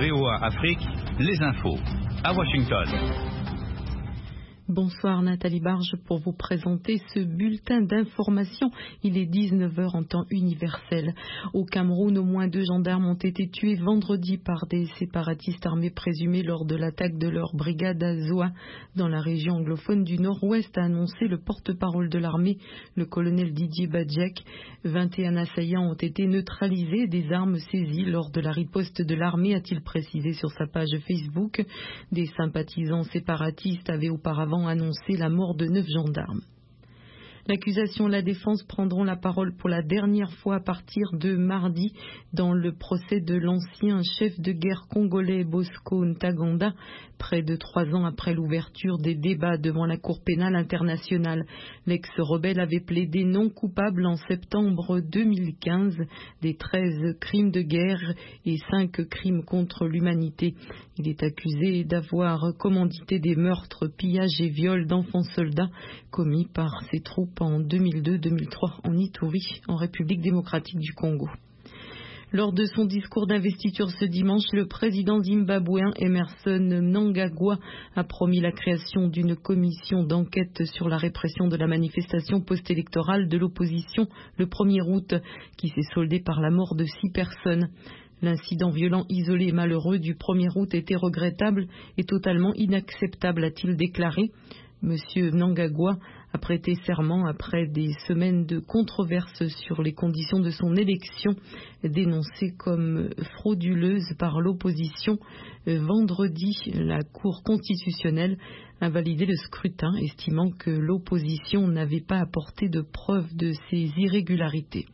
VOA Afrique, les infos. À Washington. Bonsoir Nathalie Barge pour vous présenter ce bulletin d'information. Il est 19h en temps universel. Au Cameroun, au moins 2 gendarmes ont été tués vendredi par des séparatistes armés présumés lors de l'attaque de leur brigade à Zoa, dans la région anglophone du Nord-Ouest, a annoncé le porte-parole de l'armée, le colonel Didier Badjek. 21 assaillants ont été neutralisés, des armes saisies lors de la riposte de l'armée, a-t-il précisé sur sa page Facebook. Des sympathisants séparatistes avaient auparavant annoncé la mort de 9 gendarmes. L'accusation et la défense prendront la parole pour la dernière fois à partir de mardi dans le procès de l'ancien chef de guerre congolais Bosco Ntaganda, près de 3 ans après l'ouverture des débats devant la Cour pénale internationale. L'ex-rebelle avait plaidé non coupable en septembre 2015 des 13 crimes de guerre et 5 crimes contre l'humanité. Il est accusé d'avoir commandité des meurtres, pillages et viols d'enfants soldats commis par ses troupes en 2002-2003 en Ituri, en République démocratique du Congo. Lors de son discours d'investiture ce dimanche, le président zimbabwéen Emmerson Mnangagwa a promis la création d'une commission d'enquête sur la répression de la manifestation post-électorale de l'opposition le 1er août, qui s'est soldée par la mort de 6 personnes. L'incident violent, isolé et malheureux du 1er août était regrettable et totalement inacceptable, a-t-il déclaré. Monsieur Mnangagwa a prêté serment après des semaines de controverses sur les conditions de son élection, dénoncée comme frauduleuse par l'opposition. Vendredi, la Cour constitutionnelle a validé le scrutin, estimant que l'opposition n'avait pas apporté de preuves de ces irrégularités.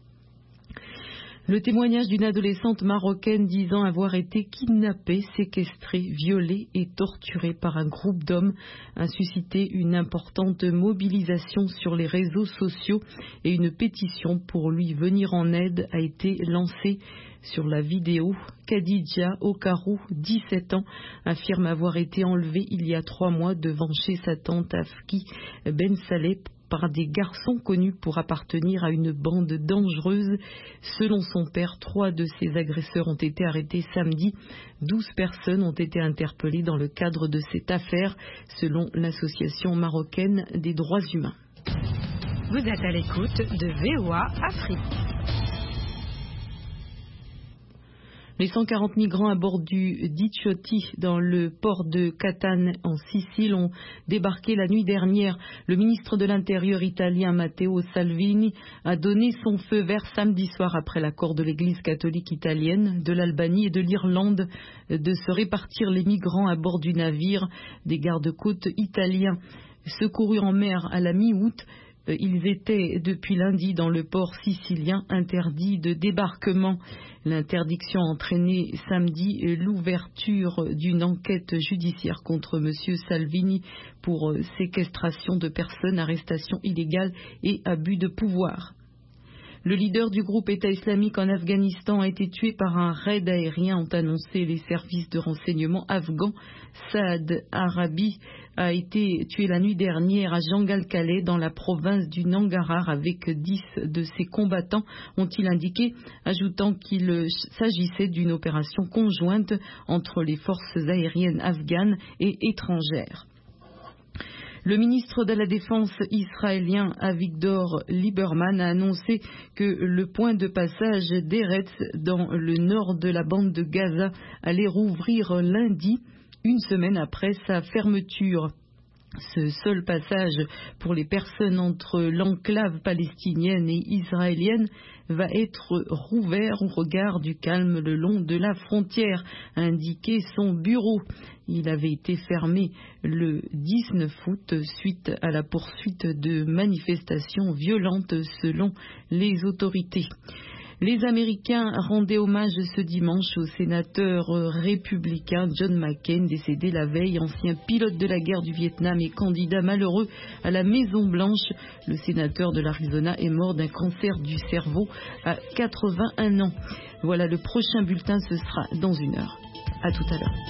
Le témoignage d'une adolescente marocaine disant avoir été kidnappée, séquestrée, violée et torturée par un groupe d'hommes a suscité une importante mobilisation sur les réseaux sociaux et une pétition pour lui venir en aide a été lancée. Sur la vidéo, Khadija Okarou, 17 ans, affirme avoir été enlevée il y a 3 mois devant chez sa tante Afki Ben Saleh par des garçons connus pour appartenir à une bande dangereuse. Selon son père, 3 de ses agresseurs ont été arrêtés samedi. 12 personnes ont été interpellées dans le cadre de cette affaire, selon l'Association marocaine des droits humains. Vous êtes à l'écoute de VOA Afrique. Les 140 migrants à bord du Diciotti dans le port de Catane en Sicile ont débarqué la nuit dernière. Le ministre de l'Intérieur italien Matteo Salvini a donné son feu vert samedi soir après l'accord de l'Église catholique italienne, de l'Albanie et de l'Irlande de se répartir les migrants à bord du navire. Des gardes-côtes italiens secourus en mer à la mi-août. Ils étaient depuis lundi dans le port sicilien interdits de débarquement. L'interdiction a entraîné samedi l'ouverture d'une enquête judiciaire contre M. Salvini pour séquestration de personnes, arrestation illégale et abus de pouvoir. Le leader du groupe État islamique en Afghanistan a été tué par un raid aérien, ont annoncé les services de renseignement afghans. Saad Arabi a été tué la nuit dernière à Jangal-Kaleh dans la province du Nangarhar avec 10 de ses combattants, ont-ils indiqué, ajoutant qu'il s'agissait d'une opération conjointe entre les forces aériennes afghanes et étrangères. Le ministre de la Défense israélien Avigdor Lieberman a annoncé que le point de passage d'Eretz dans le nord de la bande de Gaza allait rouvrir lundi, 1 semaine après sa fermeture. Ce seul passage pour les personnes entre l'enclave palestinienne et israélienne va être rouvert au regard du calme le long de la frontière, a indiqué son bureau. Il avait été fermé le 19 août suite à la poursuite de manifestations violentes selon les autorités. Les Américains rendaient hommage ce dimanche au sénateur républicain John McCain, décédé la veille, ancien pilote de la guerre du Vietnam et candidat malheureux à la Maison-Blanche. Le sénateur de l'Arizona est mort d'un cancer du cerveau à 81 ans. Voilà, le prochain bulletin, ce sera dans 1 heure. À tout à l'heure.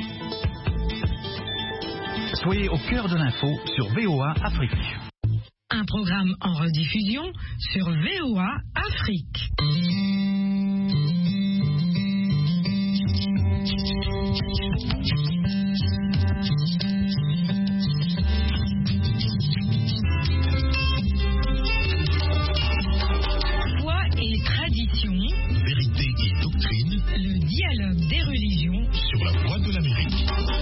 Soyez au cœur de l'info sur VOA Afrique. un programme en rediffusion sur VOA Afrique. Foi et tradition, vérité et doctrine, le dialogue des religions sur la voie de l'Amérique.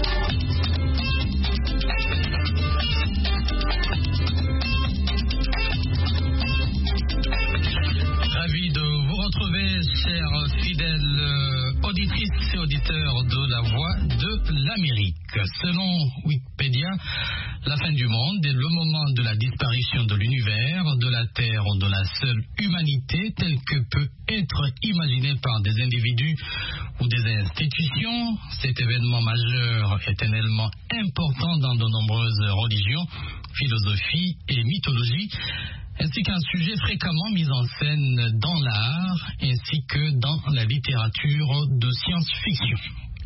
Ravi de vous retrouver, chers fidèles auditrices et auditeurs de la voie de l'Amérique. Selon Wikipédia, la fin du monde est le moment de la disparition de l'univers, de la Terre ou de la seule humanité telle que peut être imaginée par des individus ou des institutions. Cet événement majeur est un élément important dans de nombreuses religions, philosophies et mythologies, ainsi qu'un sujet fréquemment mis en scène dans l'art ainsi que dans la littérature de science-fiction.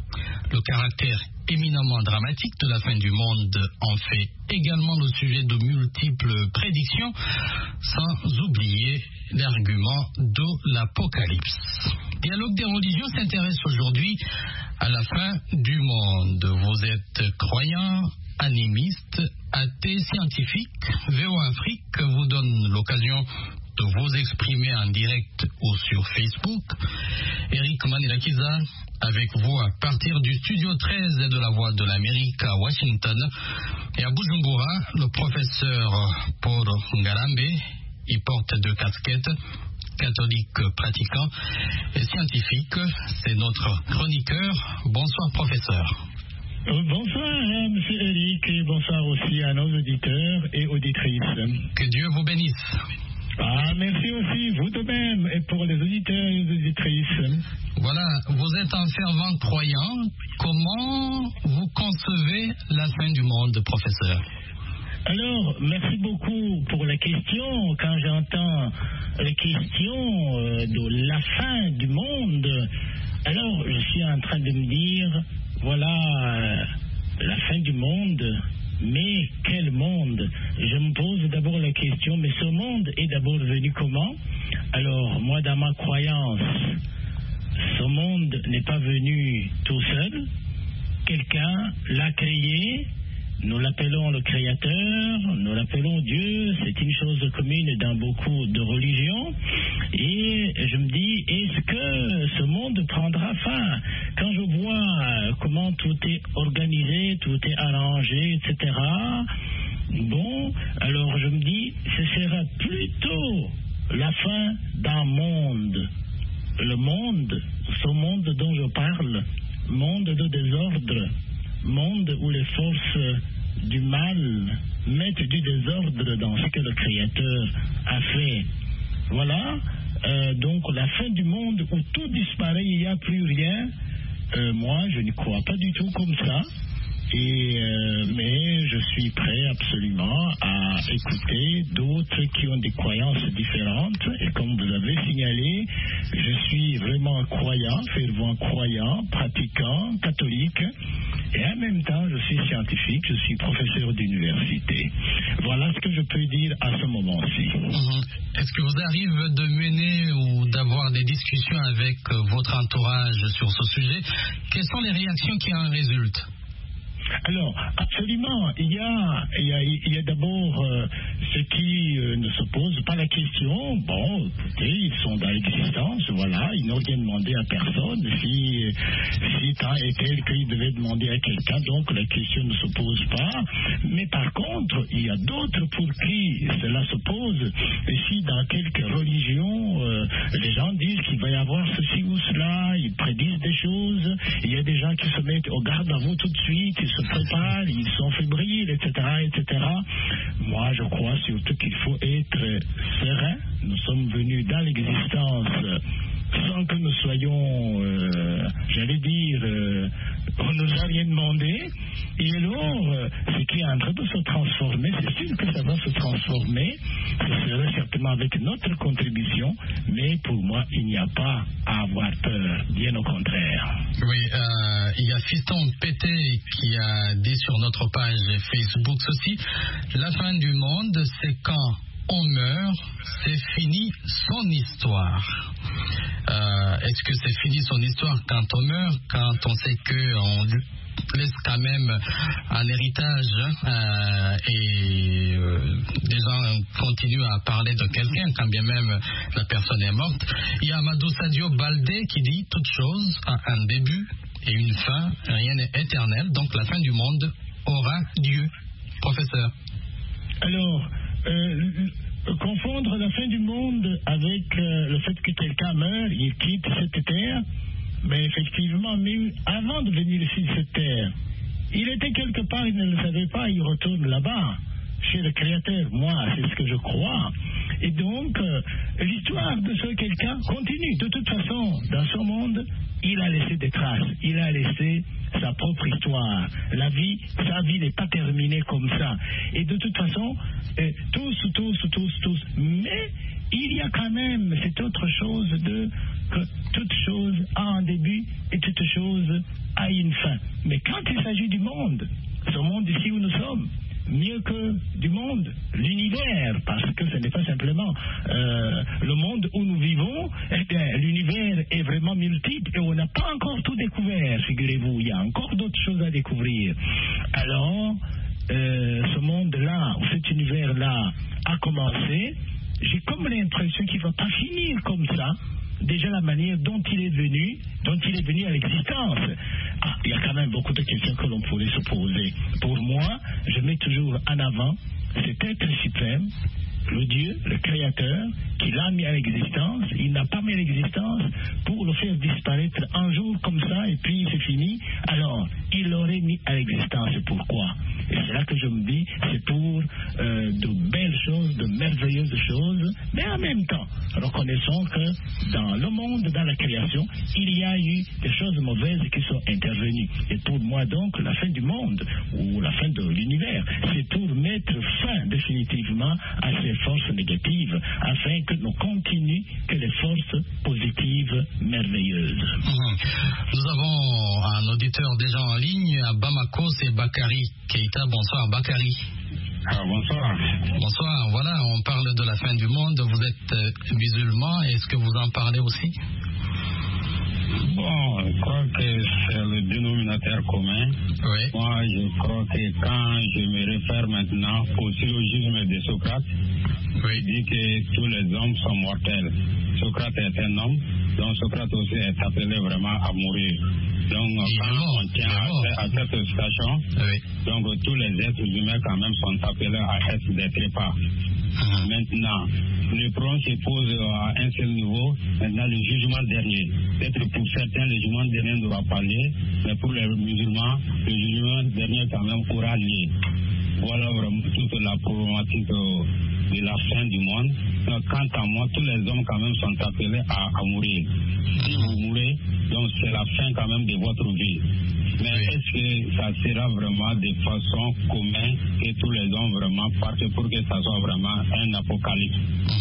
Le caractère éminemment dramatique de la fin du monde en fait également le sujet de multiples prédictions, sans oublier l'argument de l'Apocalypse. Dialogue des religions s'intéresse aujourd'hui à la fin du monde. Vous êtes croyants, animistes, athées, scientifiques. VOA Afrique vous donne l'occasion de vous exprimer en direct ou sur Facebook. Eric Manilakiza avec vous à partir du studio 13 de la Voix de l'Amérique à Washington, et à Bujumbura, le professeur Paul Ngarambe. Il porte deux casquettes, catholique pratiquant et scientifique. C'est notre chroniqueur. Bonsoir professeur. Bonsoir, monsieur Eric, et bonsoir aussi à nos auditeurs et auditrices. Que Dieu vous bénisse. Merci aussi, vous de même, et pour les auditeurs et les auditrices. Voilà, vous êtes un fervent croyant. Comment vous concevez la fin du monde, professeur? Alors, merci beaucoup pour la question. Quand j'entends la question de la fin du monde, alors je suis en train de me dire, voilà, la fin du monde. Mais quel monde? Je me pose d'abord la question, mais ce monde est d'abord venu comment? Alors, moi, dans ma croyance, ce monde n'est pas venu tout seul. Quelqu'un l'a créé. Nous l'appelons le Créateur, nous l'appelons Dieu. C'est une chose commune dans beaucoup de religions. Et je me dis, est-ce que ce monde prendra fin? Quand je vois comment tout est organisé, tout est arrangé, etc., bon, alors je me dis, ce sera plutôt la fin d'un monde. Le monde, ce monde dont je parle, monde de désordre, monde où les forces du mal mettent du désordre dans ce que le Créateur a fait. Voilà, donc la fin du monde où tout disparaît, il n'y a plus rien. Moi, je ne crois pas du tout comme ça. Mais je suis prêt absolument à écouter d'autres qui ont des croyances différentes. Et comme vous avez signalé, je suis vraiment croyant, fervent croyant, pratiquant, catholique. Et en même temps, je suis scientifique, je suis professeur d'université. Voilà ce que je peux dire à ce moment-ci. Est-ce que vous arrivez de mener ou d'avoir des discussions avec votre entourage sur ce sujet? Quelles sont les réactions qui en résultent? Alors, absolument, il y a d'abord ceux qui ne se posent pas la question. Bon, écoutez, ils sont dans l'existence, voilà, ils n'ont rien demandé à personne. Si tant est tel qu'ils devaient demander à quelqu'un, donc la question ne se pose pas. Mais par contre, il y a d'autres pour qui cela se pose. Et si dans quelques religions, les gens disent qu'il va y avoir ceci ou cela, ils prédisent des choses, il y a des gens qui se mettent au garde à vous tout de suite, ils se préparent, ils sont fébriles, etc., etc. Moi, je crois surtout qu'il faut être serein. Nous sommes venus dans l'existence sans que nous soyons, j'allais dire, on ne nous a rien demandé. Et alors, ce qui est en train de se transformer, c'est sûr que ça va se transformer. Ce sera certainement avec notre contribution, mais pour moi, il n'y a pas à avoir peur, bien au contraire. Oui, il y a Fiston Pété qui a dit sur notre page Facebook ceci: la fin du monde, c'est quand on meurt, c'est fini son histoire. Est-ce que c'est fini son histoire quand on meurt, quand on sait qu'on laisse quand même un héritage et des gens continuent à parler de quelqu'un quand bien même la personne est morte? Il y a Amadou Sadio Baldé qui dit: toute chose a un début et une fin, rien n'est éternel, donc la fin du monde aura Dieu. Professeur. Alors, confondre la fin du monde avec le fait que quelqu'un meurt, il quitte cette terre, mais effectivement, même avant de venir ici de cette terre, il était quelque part, il ne le savait pas, il retourne là-bas, chez le Créateur. Moi, c'est ce que je crois. Et donc, l'histoire de ce quelqu'un continue. De toute façon, dans ce monde, il a laissé des traces, il a laissé sa propre histoire. Sa vie n'est pas terminée comme ça. Et de toute façon, tous. Mais il y a quand même cette autre chose que toute chose a un début et toute chose a une fin. Mais quand il s'agit du monde, ce monde ici où nous sommes, mieux que du monde, l'univers, parce que ce n'est pas simplement le monde où nous vivons, eh bien, l'univers est vraiment multiple et on n'a pas encore tout découvert, figurez-vous, il y a encore d'autres choses à découvrir. Alors, ce monde-là, ou cet univers-là a commencé, j'ai comme l'impression qu'il ne va pas finir comme ça. Déjà la manière dont il est venu à l'existence. Il y a quand même beaucoup de questions que l'on pourrait se poser. Pour moi, je mets toujours en avant cet être suprême, le Dieu, le Créateur, qui l'a mis à l'existence. Il n'a pas mis à l'existence pour le faire disparaître un jour comme ça et puis c'est fini. Alors, il l'aurait mis à l'existence. Pourquoi? Et c'est là que je me dis, c'est pour de belles choses, de merveilleuses choses, mais en même temps, reconnaissons que dans le monde, dans la création, il y a eu des choses mauvaises qui sont intervenues. Et pour moi donc, la fin du monde, ou la fin de l'univers, c'est pour mettre fin définitivement à ces forces négatives, afin que nous continuions que les forces positives merveilleuses. Nous avons un auditeur déjà en ligne à Bamako, c'est Bakary Keita. Bonsoir Bakary. Bonsoir. Bonsoir, voilà, on parle de la fin du monde, vous êtes musulman, est-ce que vous en parlez aussi? Bon, je crois que c'est le dénominateur commun. Oui. Moi, je crois que quand je me réfère maintenant au syllogisme de Socrate, il dit que tous les hommes sont mortels. Socrate est un homme, donc Socrate aussi est appelé vraiment à mourir. Donc, quand on tient à cette citation, donc tous les êtres humains quand même sont appelés à être des trépas. Maintenant, le problème se pose à un seul niveau, maintenant le jugement dernier. Peut-être pour certains, le jugement dernier n'aura pas lieu, mais pour les musulmans, le jugement dernier quand même aura lieu. Voilà vraiment toute la problématique de la fin du monde. Donc, quant à moi, tous les hommes quand même sont appelés à mourir. Si vous mourrez, donc c'est la fin quand même de votre vie. Mais est-ce que ça sera vraiment de façon commune que tous les hommes vraiment partent pour que ça soit vraiment un apocalypse?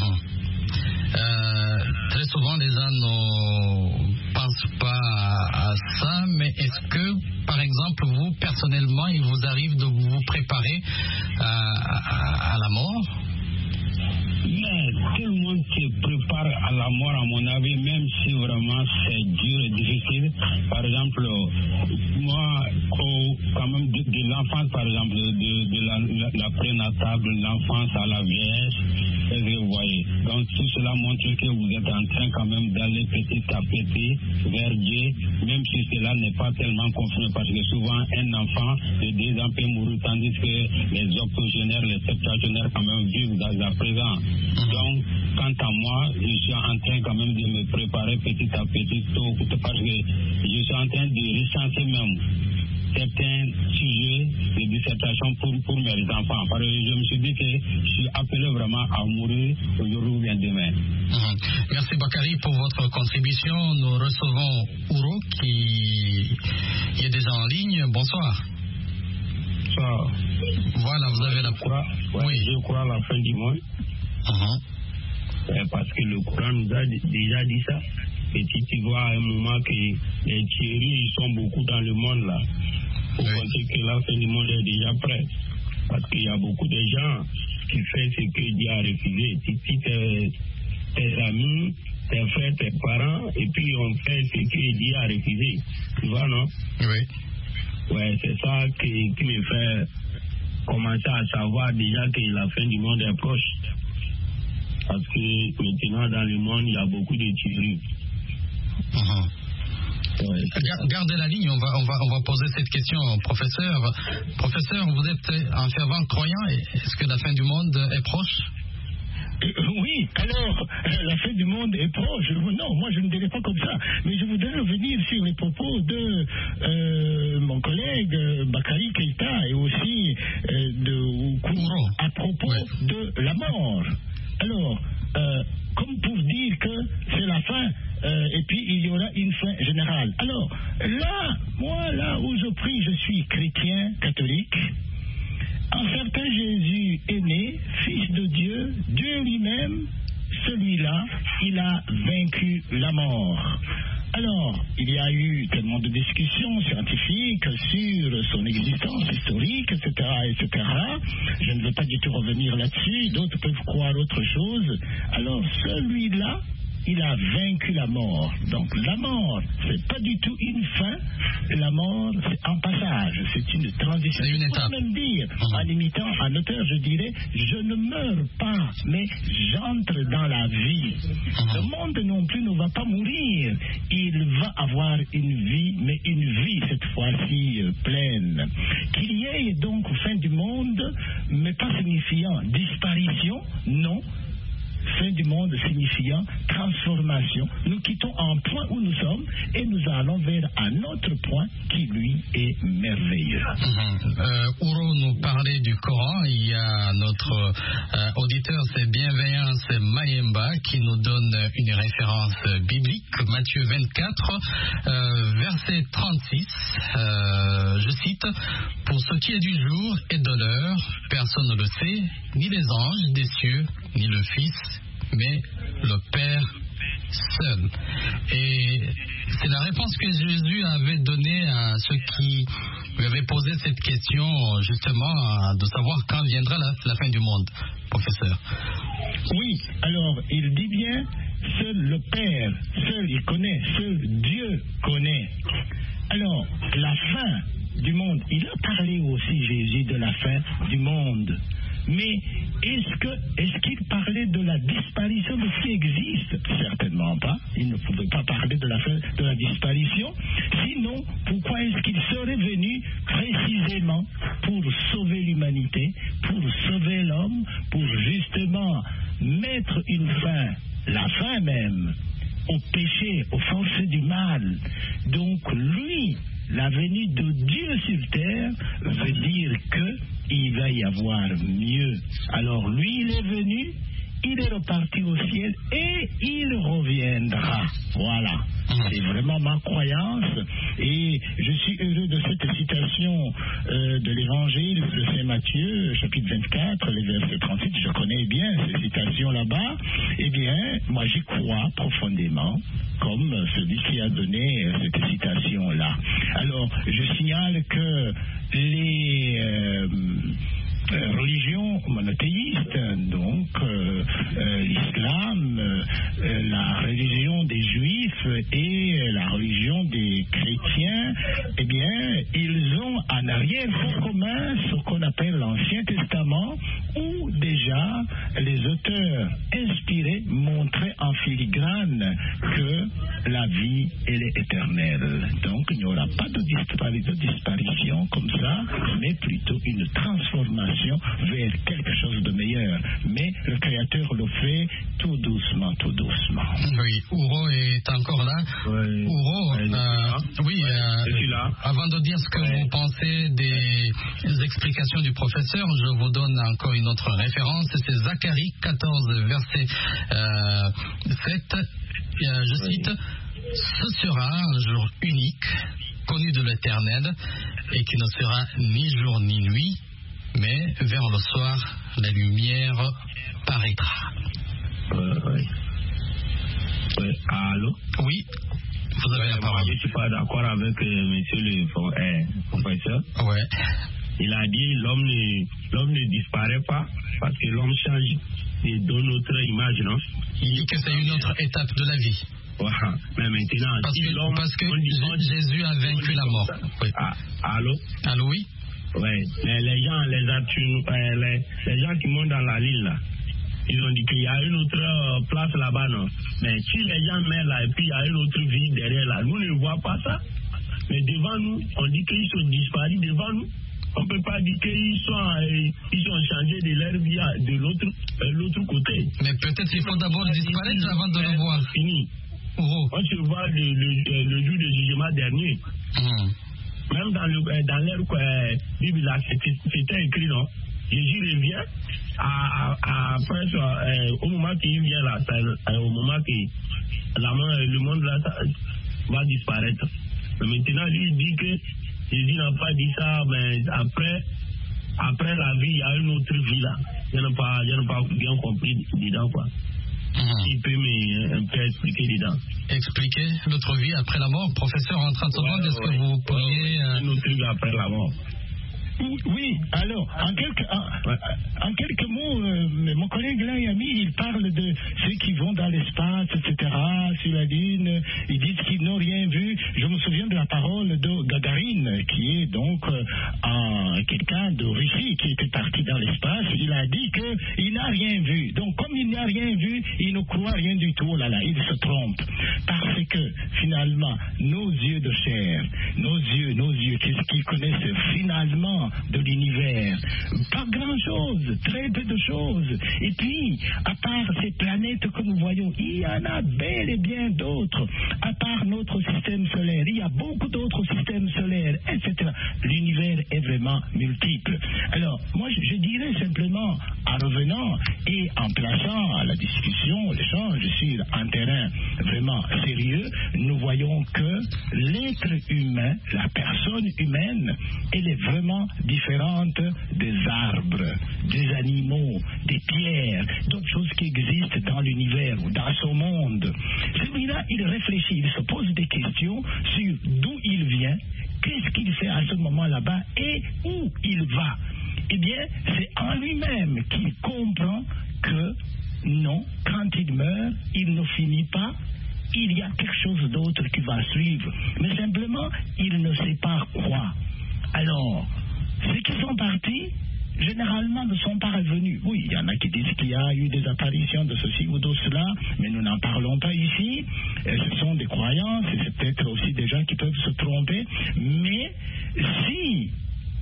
Très souvent, les gens ne pensent pas à ça, mais est-ce que, par exemple, vous, personnellement, il vous arrive de vous préparer à la mort? Mais tout le monde se prépare à la mort, à mon avis, même si vraiment c'est dur et difficile. Par exemple, moi, quand même de l'enfance, par exemple, de la prénatale, de l'enfance à la vieillesse, est-ce que vous voyez? Donc tout cela montre que vous êtes en train quand même d'aller petit à petit vers Dieu, même si cela n'est pas tellement confirmé, parce que souvent un enfant de 2 ans peut mourir, tandis que les octogénaires, les septuagénaires quand même vivent à présent. Donc, quant à moi, je suis en train quand même de me préparer petit à petit, parce que je suis en train de recenser même certains sujets de dissertation pour mes enfants. Parce que je me suis dit que je suis appelé vraiment à mourir aujourd'hui ou bien demain. Merci Bakary pour votre contribution. Nous recevons Ouro qui est déjà en ligne. Bonsoir. Bonsoir. Voilà, vous avez la parole. Oui, je crois à la fin du monde. Parce que le Coran nous a déjà dit ça. Et si tu vois à un moment que les tueries sont beaucoup dans le monde là, il faut compter que la fin du monde est déjà prête. Parce qu'il y a beaucoup de gens qui font ce que Dieu a refusé. Si tes amis, tes frères, tes parents, et puis on fait ce que Dieu a refusé. Tu vois, non? Oui. Ouais, c'est ça qui me fait commencer à savoir déjà que la fin du monde est proche. Parce que maintenant dans le monde, il y a beaucoup de tueries. Gardez la ligne, on va poser cette question au professeur. Professeur, vous êtes un fervent croyant. Est-ce que la fin du monde est proche? Oui, alors, la fin du monde est proche. Non, moi je ne dirais pas comme ça. Mais je voudrais revenir sur les propos de mon collègue Bakary Keïta et aussi de Ouro à propos de la mort. Alors, comme pour dire que c'est la fin, et puis il y aura une fin générale. Alors, là, moi, là où je prie, je suis chrétien, catholique. Un certain Jésus est né, fils de Dieu, Dieu lui-même, celui-là, il a vaincu la mort. Alors, il y a eu tellement de discussions scientifiques sur son existence historique, etc., etc. Je ne veux pas du tout revenir là-dessus, d'autres peuvent croire autre chose. Alors, celui-là, il a vaincu la mort. Donc la mort, c'est pas du tout une fin. La mort, c'est un passage. C'est une transition. C'est une étape. Je peux même dire, en imitant un auteur, je dirais, je ne meurs pas, mais j'entre dans la vie. Le monde non plus ne va pas mourir. Il va avoir une vie, mais une vie cette fois-ci pleine. Qu'il y ait donc fin du monde, mais pas signifiant disparition, non. Fin du monde signifiant transformation. Nous quittons un point où nous sommes et nous allons vers un autre point qui lui est merveilleux. Ouro nous parlait du Coran. Il y a notre auditeur, c'est Bienveillance Mayemba, qui nous donne une référence biblique, Matthieu 24, verset 36. Je cite: pour ce qui est du jour et de l'heure, personne ne le sait, ni les anges des cieux, ni le Fils, mais le Père seul. Et c'est la réponse que Jésus avait donnée à ceux qui lui avaient posé cette question, justement, de savoir quand viendra la fin du monde, professeur. Oui, alors il dit bien, seul le Père, seul il connaît, seul Dieu connaît. Alors, la fin du monde, il a parlé aussi, Jésus, de la fin du monde. Mais est-ce qu'il parlait de la disparition de ce qui existe? Certainement pas. Il ne pouvait pas parler de la fin de la disparition. Sinon, pourquoi est-ce qu'il serait venu précisément pour sauver l'humanité, pour sauver l'homme, pour justement mettre une fin, la fin même, au péché, aux forces du mal? Donc lui, la venue de Dieu sur terre veut dire qu'il va y avoir mieux. Alors lui, il est venu, il est reparti au ciel et il reviendra. Voilà. C'est vraiment ma croyance et je suis heureux de cette citation de l'évangile de Saint Matthieu, chapitre 24, les versets 38. Je connais bien ces citations là-bas. Eh bien, moi j'y crois profondément, comme celui qui a donné cette citation-là. Alors, je signale que les religions monothéistes, donc l'islam, la religion des juifs et la religion des chrétiens, eh bien, ils ont en arrière-fond commun ce qu'on appelle l'Ancien Testament, où déjà les auteurs inspirés montraient en filigrane que la vie, elle est éternelle. Donc, il n'y aura pas de disparition comme ça, mais plutôt une transformation vers quelque chose de meilleur. Mais le Créateur le fait tout doucement. Oui, Ouro est encore là. Oui. Ouro, je suis là. Avant de dire ce que vous pensez des explications du professeur, je vous donne encore une autre référence. C'est Zacharie 14, verset 7. Je cite, « Ce sera un jour unique, connu de l'Éternel, et qui ne sera ni jour ni nuit, mais vers le soir, la lumière paraîtra. » Allô? Oui, vous avez la parole. Je ne suis pas d'accord avec monsieur le professeur. Ouais. Il a dit l'homme ne disparaît pas parce que l'homme change et donne notre image, non? Il dit que c'est une autre étape de la vie. Voilà. Mais maintenant, parce que Jésus a vaincu la mort. Oui. Allô? Allô, oui? Oui. Mais les gens qui montent dans la ligne là, ils ont dit qu'il y a une autre place là-bas, non? Mais si les gens meurent là et puis il y a une autre vie derrière là, nous ne voyons pas ça. Mais devant nous, on dit qu'ils sont disparus devant nous. On ne peut pas dire qu'ils sont changés de leur vie de l'autre côté. Mais peut-être qu'il faut d'abord disparaître avant de le voir. Fini. On se voit le jour du jugement dernier. Même dans leur Bible, là, c'était écrit, non? Jésus revient après au moment qu'il vient là, au moment que le monde là va disparaître. Mais maintenant, lui, il dit que Jésus n'a pas dit ça, mais après la vie, il y a une autre vie là. Je n'ai pas bien compris dedans, quoi. Il peut un peu expliquer dedans. Expliquer l'autre vie après la mort, professeur, en 30 secondes, est-ce que vous pourriez... Une autre vie après la mort. Oui, alors, en quelques mots, mon collègue là, Yami, il parle de ceux qui vont dans l'espace, etc., sur la Lune, ils disent qu'ils n'ont rien vu. Je me souviens de la parole de Gagarine, qui est donc quelqu'un de Russie qui était parti dans l'espace. Il a dit qu'il n'a rien vu. Donc, comme il n'a rien vu, il ne croit rien du tout. Oh là là, il se trompe. Parce que, finalement, nos yeux de chair, nos yeux, qu'est-ce qu'ils connaissent finalement de l'univers? Pas grand-chose, très peu de choses. Et puis, à part ces planètes que nous voyons, il y en a bel et bien d'autres. À part notre système solaire, il y a beaucoup d'autres systèmes solaires, etc. L'univers est vraiment multiple. Alors, moi, je dirais simplement, en revenant et en plaçant la discussion, l'échange sur un terrain vraiment sérieux, nous voyons que l'être humain, la personne humaine, elle est vraiment différente des arbres, des animaux, des pierres, d'autres choses qui existent dans l'univers ou dans ce monde. Celui-là, il réfléchit, il se pose des questions sur d'où il vient, qu'est-ce qu'il fait à ce moment là-bas et où il va. Eh bien, c'est en lui-même qu'il comprend que non, quand il meurt, il ne finit pas. Il y a quelque chose d'autre qui va suivre. Mais simplement, il ne sait pas quoi. Alors, ceux qui sont partis, généralement ne sont pas revenus. Oui, il y en a qui disent qu'il y a eu des apparitions de ceci ou de cela, mais nous n'en parlons pas ici. Ce sont des croyances, et c'est peut-être aussi des gens qui peuvent se tromper. Mais si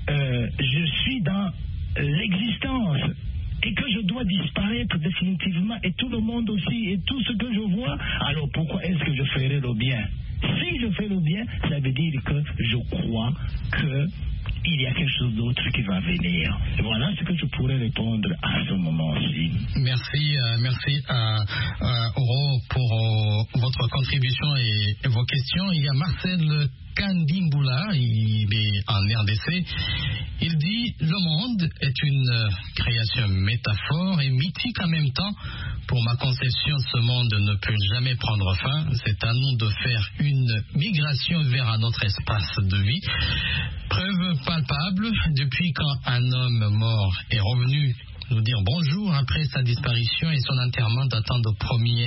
je suis dans l'existence et que je dois disparaître définitivement, et tout le monde aussi, et tout ce que je vois, alors pourquoi est-ce que je ferai le bien? Si je fais le bien, ça veut dire que je crois qu'il y a quelque chose d'autre qui va venir. Voilà ce que je pourrais répondre à ce moment-ci. Merci Ouro pour votre contribution et vos questions. Il y a Marcel Kandimboula, il est en RDC. Il dit: le monde est une création métaphore et mythique en même temps. Pour ma conception, ce monde ne peut jamais prendre fin. C'est à nous de faire une migration vers un autre espace de vie. Preuve palpable, depuis quand un homme mort est revenu nous dire bonjour après sa disparition et son enterrement datant du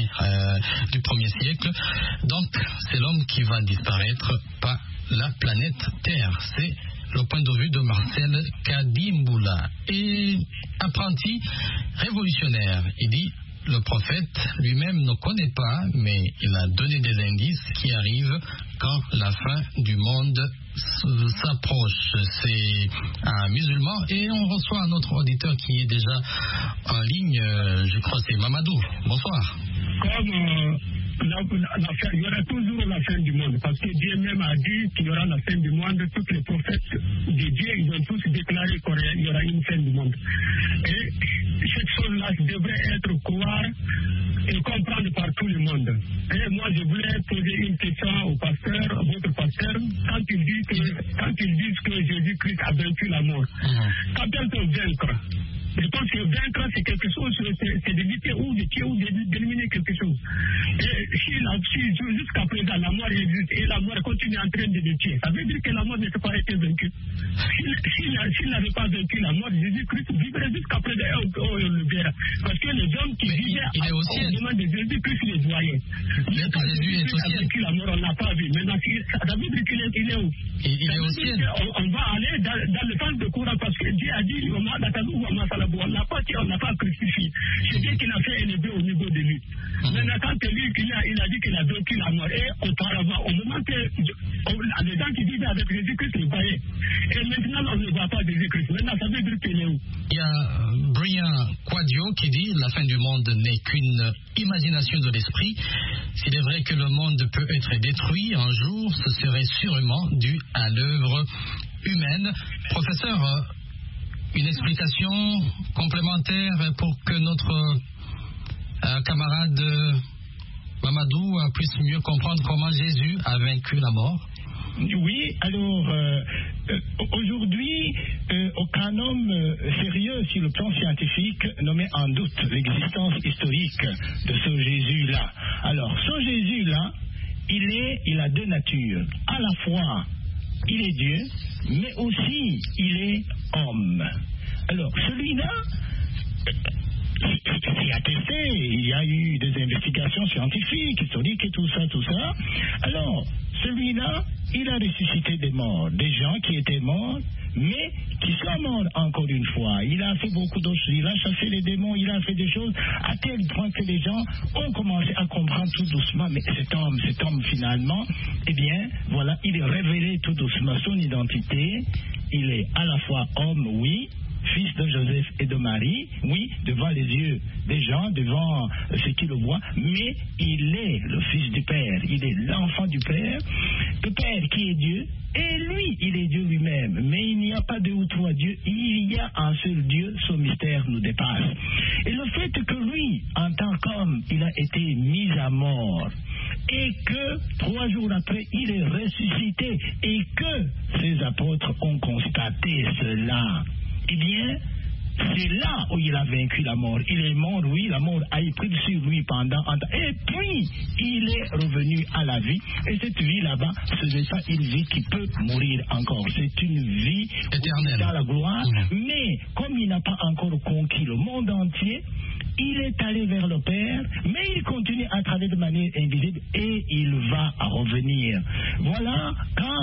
premier siècle. Donc, c'est l'homme qui va disparaître, pas la planète Terre. C'est le point de vue de Marcel Kadimboula. Et apprenti révolutionnaire, il dit: le prophète lui-même ne connaît pas, mais il a donné des indices qui arrivent quand la fin du monde s'approche. C'est un musulman et on reçoit un autre auditeur qui est déjà en ligne. Je crois que passé. Mamadou, bonsoir. Comme il y aura toujours la fin du monde, parce que Dieu même a dit qu'il y aura la fin du monde. Tous les prophètes de Dieu, ils ont tous déclaré qu'il y aura une fin du monde. Et cette chose-là devrait être croire et comprendre par tout le monde. Et moi, je voulais poser une question au pasteur, à votre pasteur, quand ils disent que Jésus-Christ a vaincu la mort. Qu'appelle-t-on vaincre? Je pense que vaincre, c'est quelque chose, c'est de lutter ou de tuer ou d'éliminer quelque chose. Et si jusqu'à présent la mort existe et la mort continue en train de le tuer, ça veut dire que la mort n'a pas été vaincue. S'il n'avait pas vaincu la mort, Jésus-Christ vivrait jusqu'à présent, on le verra. Parce que les hommes qui vivaient au moment de Jésus-Christ les voyaient. Jésus est au ciel. Vaincu la mort, on ne l'a pas vu. Maintenant, ça veut dire qu'il est où? Il est au ciel. On va aller dans le temps de courant parce que Dieu a dit, on n'a pas crucifié. C'est Dieu qui l'a fait élever au niveau de lui. Maintenant, quand il a dit qu'il a vaincu la mort, et auparavant, au moment que les gens qui vivaient avec Jésus-Christ le voyaient, et maintenant on ne voit pas Jésus-Christ. Maintenant, ça veut dire qu'il est où? Il y a Brian Quadio qui dit la fin du monde n'est qu'une imagination de l'esprit. S'il est vrai que le monde peut être détruit un jour, ce serait sûrement dû à l'œuvre humaine. Professeur, une explication complémentaire pour que notre camarade Mamadou puisse mieux comprendre comment Jésus a vaincu la mort? Oui, alors aujourd'hui, aucun homme sérieux sur le plan scientifique ne met en doute l'existence historique de ce Jésus-là. Alors, ce Jésus-là, il a deux natures. À la fois, il est Dieu, mais aussi il est homme. Alors, celui-là, c'est attesté, il y a eu des investigations scientifiques, historiques et tout ça. Alors, celui-là, il a ressuscité des morts, des gens qui étaient morts, mais qui sont morts encore une fois. Il a fait beaucoup d'autres choses, il a chassé les démons, il a fait des choses à tel point que les gens ont commencé à comprendre tout doucement, mais cet homme finalement, eh bien, voilà, il est révélé tout doucement son identité. Il est à la fois homme, oui, fils de Joseph et de Marie, oui, devant les yeux des gens, devant ceux qui le voient, mais il est le fils du Père, il est l'enfant du Père, le Père qui est Dieu, et lui, il est Dieu lui-même. Mais il n'y a pas deux ou trois dieux, il y a un seul Dieu, ce mystère nous dépasse. Et le fait que lui, en tant qu'homme, il a été mis à mort, et que 3 jours après, il est ressuscité, et que ses apôtres ont constaté cela, eh bien, c'est là où il a vaincu la mort. Il est mort, oui, la mort a pris sur lui pendant un temps. Et puis, il est revenu à la vie. Et cette vie là-bas, ce n'est pas une vie qui peut mourir encore. C'est une vie éternelle dans la gloire. Mais, comme il n'a pas encore conquis le monde entier, il est allé vers le Père, mais il continue à travailler de manière invisible et il va revenir. Voilà,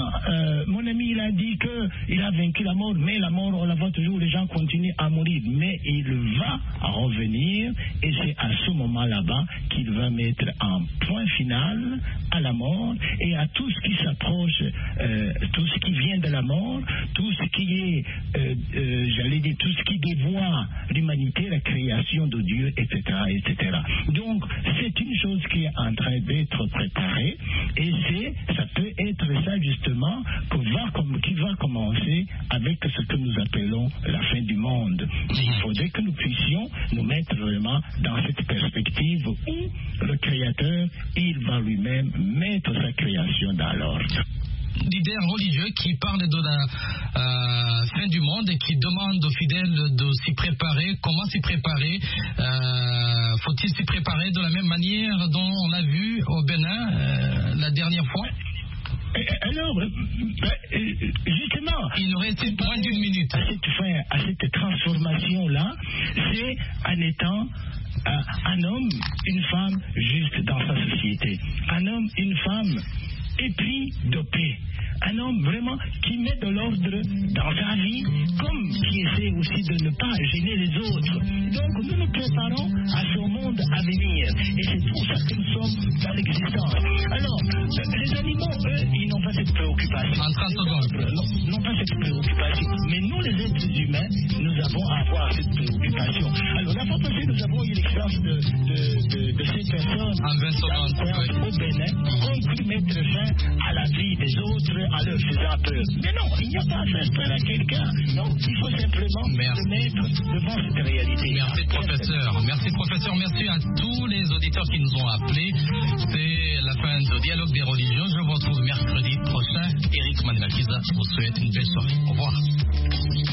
quand mon ami il a dit qu'il a vaincu la mort, mais la mort, on la voit toujours, les gens continuent à mourir, mais il va revenir et c'est à ce moment là-bas qu'il va mettre un point final à la mort et à tout ce qui s'approche, tout ce qui vient de la mort, tout ce qui est, j'allais dire, tout ce qui dévoie l'humanité, la création de Dieu, etc., etc. Donc, c'est une chose qui est en train d'être préparée et ça peut être ça justement qui va commencer avec ce que nous appelons la fin du monde. Il faudrait que nous puissions nous mettre vraiment dans cette perspective où le Créateur, il va lui-même mettre sa création dans l'ordre. Leader religieux qui parle de la fin du monde et qui demande aux fidèles de s'y préparer. Comment s'y préparer? Faut-il s'y préparer de la même manière dont on l'a vu au Bénin la dernière fois? Alors, justement, il nous reste moins d'1 minute. À cette transformation-là, c'est en étant un homme, une femme juste dans sa société. Un homme, une femme, et puis dopé. Un homme vraiment qui met de l'ordre dans sa vie, comme qui essaie aussi de ne pas gêner les autres. Donc nous nous préparons à ce monde à venir. Et c'est pour ça que nous sommes dans l'existence. Alors, les animaux, eux, ils n'ont pas cette préoccupation. En 30 secondes. N'ont pas cette préoccupation. Mais nous, les êtres humains, nous avons à avoir cette préoccupation. Alors, la fois passée, nous avons eu l'expérience naissance de ces personnes en 20 secondes, au Bénin ont cru mettre fin à la vie des autres en leur faisant peur. Mais non, il n'y a pas à faire peur à quelqu'un. Non, il faut simplement se mettre devant cette réalité. Merci professeur. Merci professeur. Merci à tous les auditeurs qui nous ont appelés. C'est la fin de Dialogue des religions. Je vous retrouve mercredi prochain. Eric Mangakiza vous souhaite une belle soirée. Au revoir.